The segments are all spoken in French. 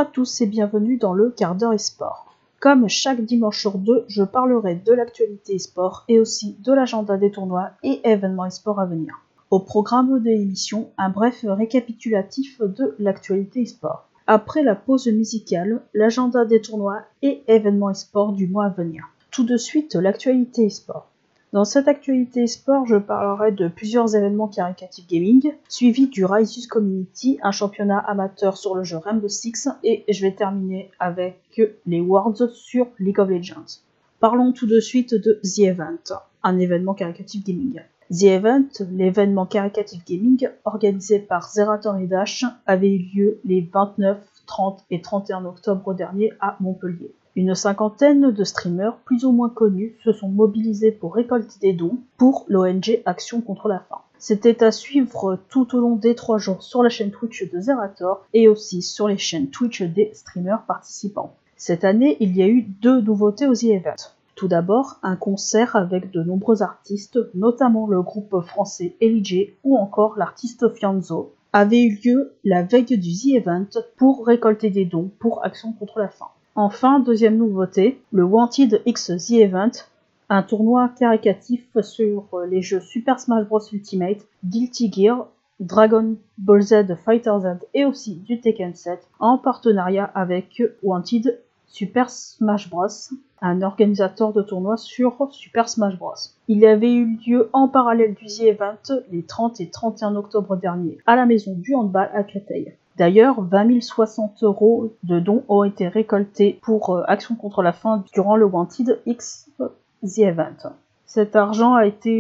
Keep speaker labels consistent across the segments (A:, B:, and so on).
A: à tous et bienvenue dans le quart d'heure e-sport. Comme chaque dimanche sur deux, je parlerai de l'actualité e-sport et aussi de l'agenda des tournois et événements e-sport à venir. Au programme de l'émission, un bref récapitulatif de l'actualité e-sport. Après la pause musicale, l'agenda des tournois et événements e-sport du mois à venir. Tout de suite, l'actualité e-sport. Dans cette actualité e-sport, je parlerai de plusieurs événements Caricative Gaming, suivi du Riseus Community, un championnat amateur sur le jeu Rainbow Six, et je vais terminer avec les Worlds sur League of Legends. Parlons tout de suite de The Event, un événement Caricative Gaming. The Event, l'événement Caricative Gaming, organisé par Zerator et Dash, avait eu lieu les 29, 30 et 31 octobre dernier à Montpellier. Une cinquantaine de streamers plus ou moins connus se sont mobilisés pour récolter des dons pour l'ONG Action contre la faim. C'était à suivre tout au long des 3 jours sur la chaîne Twitch de Zerator et aussi sur les chaînes Twitch des streamers participants. Cette année, il y a eu 2 nouveautés aux The Event. Tout d'abord, un concert avec de nombreux artistes, notamment le groupe français Elijah ou encore l'artiste Fianzo, avait eu lieu la veille du The Event pour récolter des dons pour Action contre la faim. Enfin, deuxième nouveauté, le Wanted X The Event, un tournoi caricatif sur les jeux Super Smash Bros Ultimate, Guilty Gear, Dragon Ball Z Fighter Z et aussi du Tekken 7 en partenariat avec Wanted Super Smash Bros, un organisateur de tournois sur Super Smash Bros. Il avait eu lieu en parallèle du The Event les 30 et 31 octobre dernier à la maison du handball à Créteil. D'ailleurs, 20 060 € de dons ont été récoltés pour Action contre la faim durant le Wanted X The Event. Cet argent a été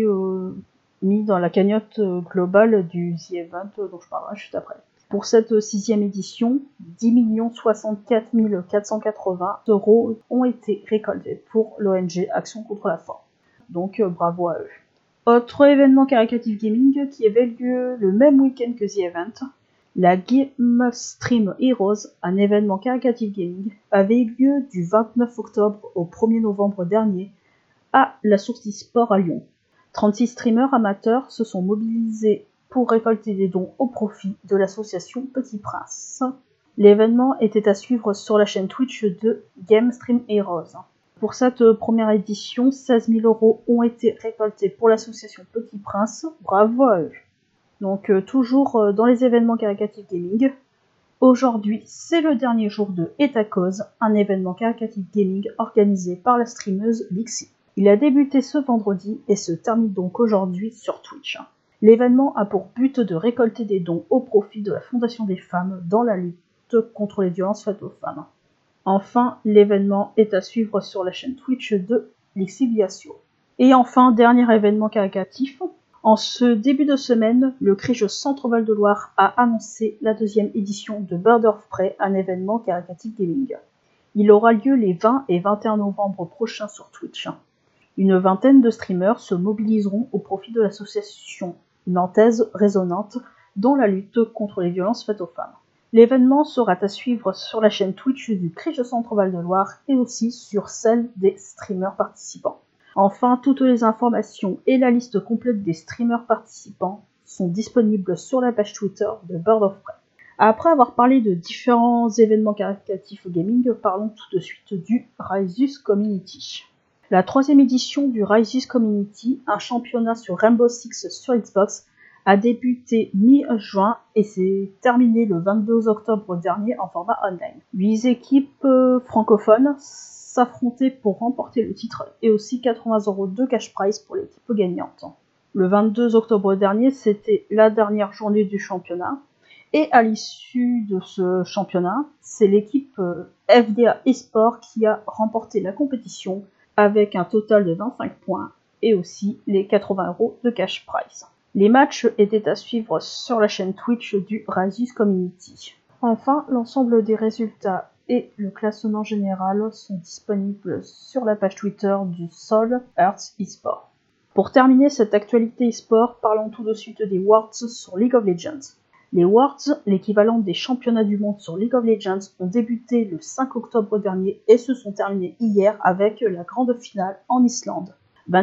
A: mis dans la cagnotte globale du The Event dont je parlerai juste après. Pour cette 6e édition, 10 064 480 € ont été récoltés pour l'ONG Action contre la faim. Donc bravo à eux. Autre événement Caricative Gaming qui avait lieu le même week-end que The Event, la Game Stream Heroes, un événement Caricative Gaming, avait eu lieu du 29 octobre au 1er novembre dernier à la Source e-sport à Lyon. 36 streamers amateurs se sont mobilisés pour récolter des dons au profit de l'association Petit Prince. L'événement était à suivre sur la chaîne Twitch de Game Stream Heroes. Pour cette première édition, 16 000 € ont été récoltés pour l'association Petit Prince. Bravo à eux. Donc toujours dans les événements Caricative Gaming. Aujourd'hui, c'est le dernier jour de Et à cause, un événement Caricative Gaming organisé par la streameuse Lixi. Il a débuté ce vendredi et se termine donc aujourd'hui sur Twitch. L'événement a pour but de récolter des dons au profit de la Fondation des femmes dans la lutte contre les violences faites aux femmes. Enfin, l'événement est à suivre sur la chaîne Twitch de Lixi Biasio. Et enfin, dernier événement caricatif. En ce début de semaine, le Crige Centre Val de Loire a annoncé la 2e édition de Bird of Prey, un événement Caricative Gaming. Il aura lieu les 20 et 21 novembre prochains sur Twitch. Une vingtaine de streamers se mobiliseront au profit de l'association nantaise Résonante dans la lutte contre les violences faites aux femmes. L'événement sera à suivre sur la chaîne Twitch du Crige Centre Val de Loire et aussi sur celle des streamers participants. Enfin, toutes les informations et la liste complète des streamers participants sont disponibles sur la page Twitter de Bird of Prey. Après avoir parlé de différents événements caricatifs au gaming, parlons tout de suite du Riseus Community. La 3e édition du Riseus Community, un championnat sur Rainbow Six sur Xbox, a débuté mi-juin et s'est terminé le 22 octobre dernier en format online. 8 équipes francophones s'affrontaient pour remporter le titre et aussi 80 € de cash prize pour l'équipe gagnante. Le 22 octobre dernier, c'était la dernière journée du championnat et à l'issue de ce championnat, c'est l'équipe FDA eSport qui a remporté la compétition avec un total de 25 points et aussi les 80 € de cash prize. Les matchs étaient à suivre sur la chaîne Twitch du Riseus Community. Enfin, l'ensemble des résultats et le classement général sont disponibles sur la page Twitter du Soul Earth eSport. Pour terminer cette actualité eSport, parlons tout de suite des Worlds sur League of Legends. Les Worlds, l'équivalent des championnats du monde sur League of Legends, ont débuté le 5 octobre dernier et se sont terminés hier avec la grande finale en Islande.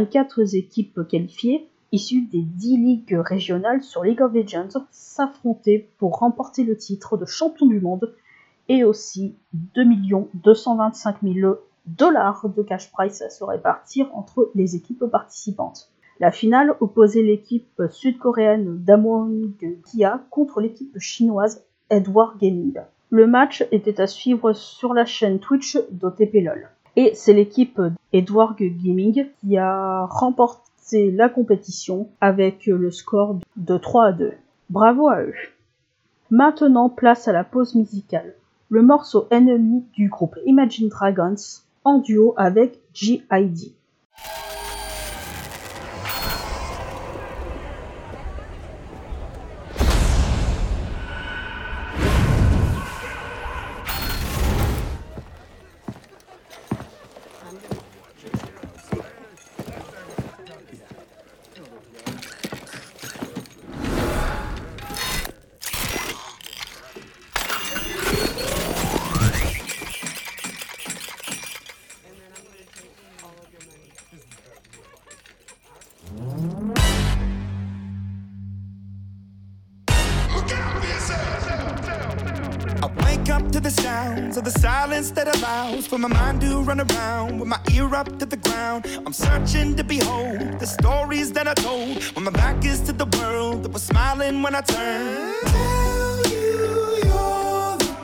A: 24 équipes qualifiées, issues des 10 ligues régionales sur League of Legends, s'affrontaient pour remporter le titre de champion du monde et aussi 2 225 000 $ de cash prize à se répartir entre les équipes participantes. La finale opposait l'équipe sud-coréenne d'Amwon Kia contre l'équipe chinoise Edward Gaming. Le match était à suivre sur la chaîne Twitch d'OTP LOL. Et c'est l'équipe Edward Gaming qui a remporté la compétition avec le score de 3-2. Bravo à eux. Maintenant, place à la pause musicale. Le morceau Enemy du groupe Imagine Dragons en duo avec G.I.D.
B: Up to the sounds of the silence that allows for my mind to run around with my ear up to the ground. I'm searching to behold the stories that I told when my back is to the world that was smiling when I turned. Tell you you're the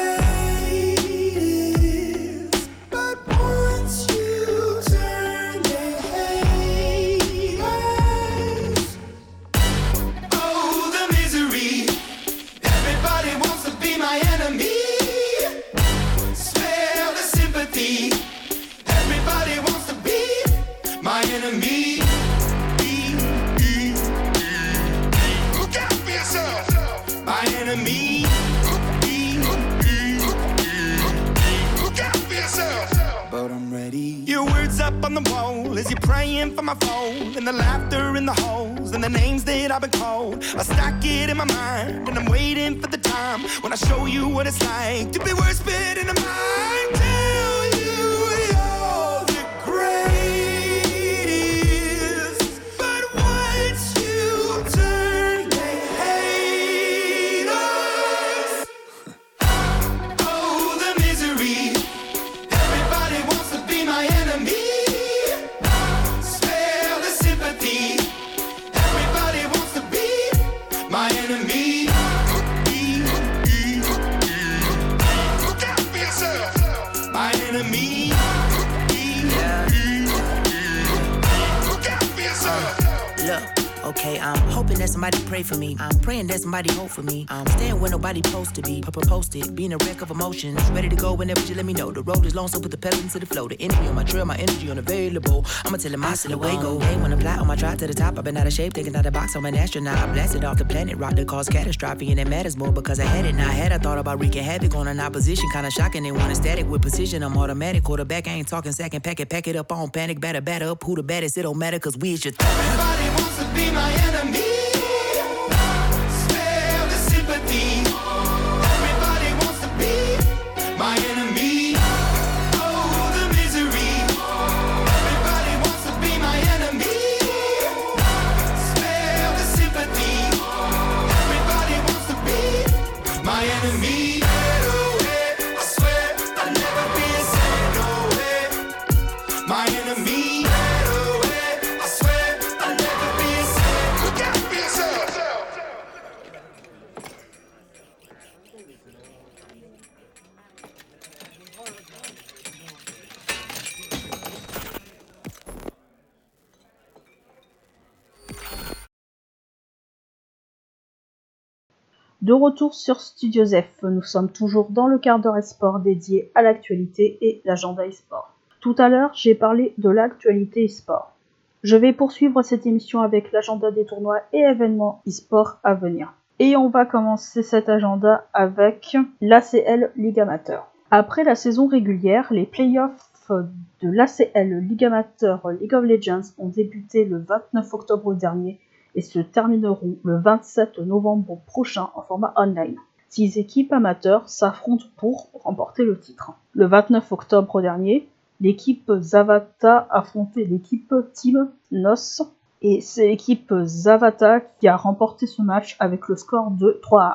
B: greatest, but once you turn they hate us. Oh, the misery. Everybody wants to be my enemy. Everybody wants to be my enemy. Look out for yourself. My enemy. Look out for yourself. But I'm ready. Your words up on the wall as you're praying for my phone, and the laughter in the halls and the names that I've been called. I stack it in my mind and I'm waiting for the time when I show you what it's like to be worse fit in a mind. Tell you you're the greatest, but once you turn they hate us. Oh, the misery. Everybody wants to be my enemy. Spare the sympathy. Everybody wants to be my enemy. Look out for yourself. My enemy. Look out for yourself.
C: Look, okay, I'm hoping that somebody pray for me. I'm praying that somebody hope for me. I'm staying where nobody supposed to be. Posted, being a wreck of emotions. Ready to go whenever you let me know. The road is long, so put the pedal into the flow. The enemy on my trail, my energy unavailable. I'ma tell him I still away go. Hey, when I fly on my drive to the top, I've been out of shape, taking out the box. I'm an astronaut. I blasted off the planet, rock that caused catastrophe, and it matters more because I had it. Now I had I thought about wreaking havoc on an opposition, kinda shocking. They want a static with precision. I'm automatic, quarterback. I ain't talking second pack it up on panic, batter up. Who the baddest? It don't matter, cause we is your
B: Everybody wants to be my enemy. Spare the sympathy. Everybody wants to be my enemy. Oh, the misery. Everybody wants to be my enemy. Spare the sympathy. Everybody wants to be my enemy. I swear I'll never be the same. No way. My enemy. I swear I'll never be the same. Look out for yourself.
A: De retour sur Studio F, nous sommes toujours dans le quart d'heure e-sport dédié à l'actualité et l'agenda e-sport. Tout à l'heure, j'ai parlé de l'actualité e-sport. Je vais poursuivre cette émission avec l'agenda des tournois et événements e-sport à venir. Et on va commencer cet agenda avec l'ACL Ligue Amateur. Après la saison régulière, les playoffs de l'ACL Ligue Amateur League of Legends ont débuté le 29 octobre dernier et se termineront le 27 novembre prochain en format online. 6 équipes amateurs s'affrontent pour remporter le titre. Le 29 octobre dernier, l'équipe Zavata affrontait l'équipe Team NOS et c'est l'équipe Zavata qui a remporté ce match avec le score de 3-1.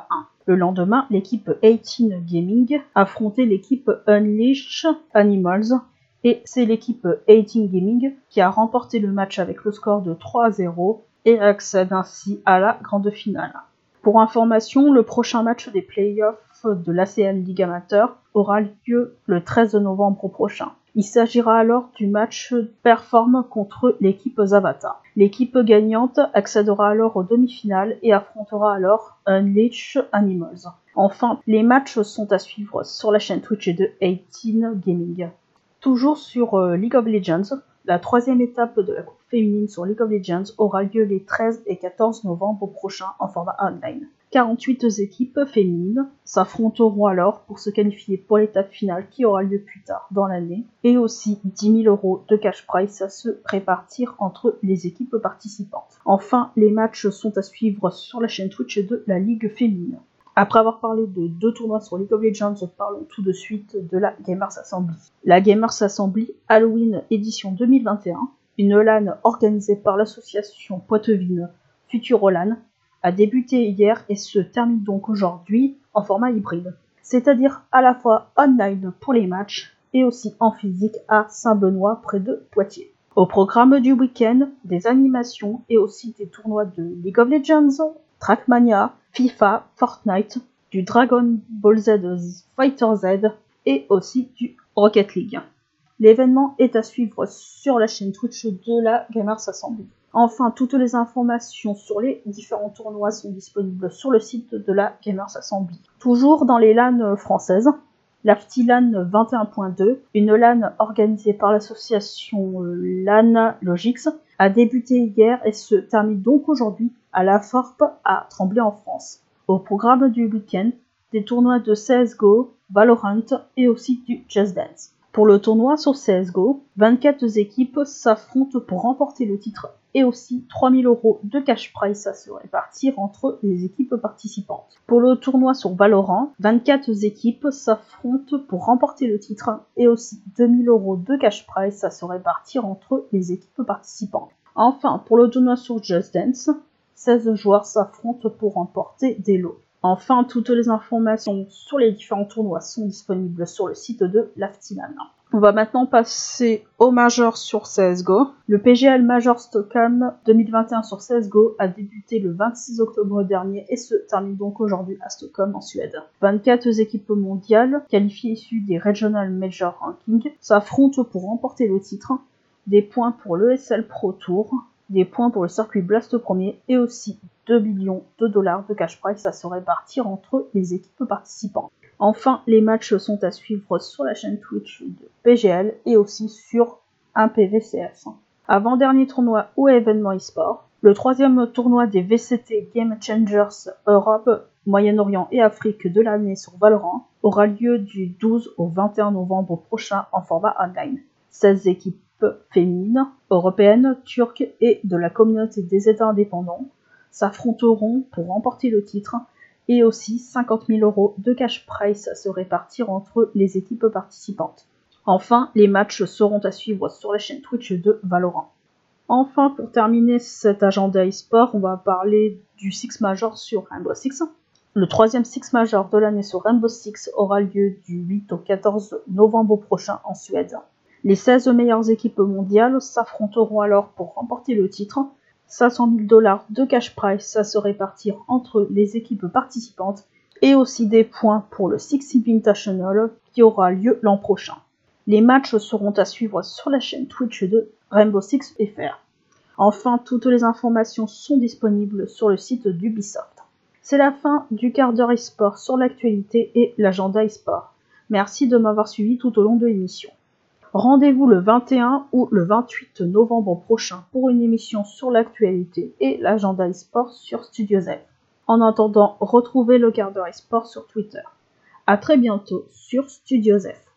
A: Le lendemain, l'équipe 18 Gaming affrontait l'équipe Unleash Animals et c'est l'équipe 18 Gaming qui a remporté le match avec le score de 3-0 et accède ainsi à la grande finale. Pour information, le prochain match des playoffs de l'ACL Ligue Amateur aura lieu le 13 novembre prochain. Il s'agira alors du match Perform contre l'équipe Zavata. L'équipe gagnante accédera alors aux demi-finales et affrontera alors Unleash Animals. Enfin, les matchs sont à suivre sur la chaîne Twitch de 18 Gaming. Toujours sur League of Legends, la troisième étape de la Coupe féminine sur League of Legends aura lieu les 13 et 14 novembre prochains en format online. 48 équipes féminines s'affronteront alors pour se qualifier pour l'étape finale qui aura lieu plus tard dans l'année, et aussi 10 000 € de cash prize à se répartir entre les équipes participantes. Enfin, les matchs sont à suivre sur la chaîne Twitch de la Ligue féminine. Après avoir parlé de 2 tournois sur League of Legends, parlons tout de suite de la Gamers Assembly. La Gamers Assembly Halloween édition 2021, une LAN organisée par l'association Poitevine Futurolan, a débuté hier et se termine donc aujourd'hui en format hybride, c'est-à-dire à la fois online pour les matchs et aussi en physique à Saint-Benoît près de Poitiers. Au programme du week-end, des animations et aussi des tournois de League of Legends, Trackmania, FIFA, Fortnite, du Dragon Ball Z Fighter Z et aussi du Rocket League. L'événement est à suivre sur la chaîne Twitch de la Gamers Assembly. Enfin, toutes les informations sur les différents tournois sont disponibles sur le site de la Gamers Assembly. Toujours dans les LAN françaises, l'AFTI-LAN 21.2, une LAN organisée par l'association LAN Logix, a débuté hier et se termine donc aujourd'hui à la FORP à Tremblay en France. Au programme du week-end, des tournois de CSGO, Valorant et aussi du Just Dance. Pour le tournoi sur CSGO, 24 équipes s'affrontent pour remporter le titre et aussi 3 000 € de cash prize à se répartir entre les équipes participantes. Pour le tournoi sur Valorant, 24 équipes s'affrontent pour remporter le titre et aussi 2 000 € de cash prize à se répartir entre les équipes participantes. Enfin, pour le tournoi sur Just Dance, 16 joueurs s'affrontent pour remporter des lots. Enfin, toutes les informations sur les différents tournois sont disponibles sur le site de l'AFTI-LAN. On va maintenant passer au Major sur CSGO. Le PGL Major Stockholm 2021 sur CSGO a débuté le 26 octobre dernier et se termine donc aujourd'hui à Stockholm en Suède. 24 équipes mondiales, qualifiées issues des Regional Major Ranking, s'affrontent pour remporter le titre, des points pour l'ESL Pro Tour, des points pour le circuit Blast premier et aussi 2 millions de dollars de cash prize à se répartir entre les équipes participantes. Enfin, les matchs sont à suivre sur la chaîne Twitch de PGL et aussi sur un PVCS. Avant-dernier tournoi ou événement e-sport, le troisième tournoi des VCT Game Changers Europe, Moyen-Orient et Afrique de l'année sur Valorant aura lieu du 12 au 21 novembre prochain en format online. 16 équipes féminines, européennes, turques et de la communauté des États indépendants s'affronteront pour remporter le titre et aussi 50 000 € de cash prize à se répartir entre les équipes participantes. Enfin, les matchs seront à suivre sur la chaîne Twitch de Valorant. Enfin, pour terminer cet agenda e-sport, on va parler du Six Major sur Rainbow Six. Le troisième Six Major de l'année sur Rainbow Six aura lieu du 8 au 14 novembre prochain en Suède. Les 16 meilleures équipes mondiales s'affronteront alors pour remporter le titre, 500 000 $ de cash prize à se répartir entre les équipes participantes et aussi des points pour le Six Invitational qui aura lieu l'an prochain. Les matchs seront à suivre sur la chaîne Twitch de Rainbow Six FR. Enfin, toutes les informations sont disponibles sur le site d'Ubisoft. C'est la fin du quart d'heure e-sport sur l'actualité et l'agenda e-sport. Merci de m'avoir suivi tout au long de l'émission. Rendez-vous le 21 ou le 28 novembre prochain pour une émission sur l'actualité et l'agenda e-sport sur Studio Z. En attendant, retrouvez le quart d'heure e-sport sur Twitter. À très bientôt sur Studio Z.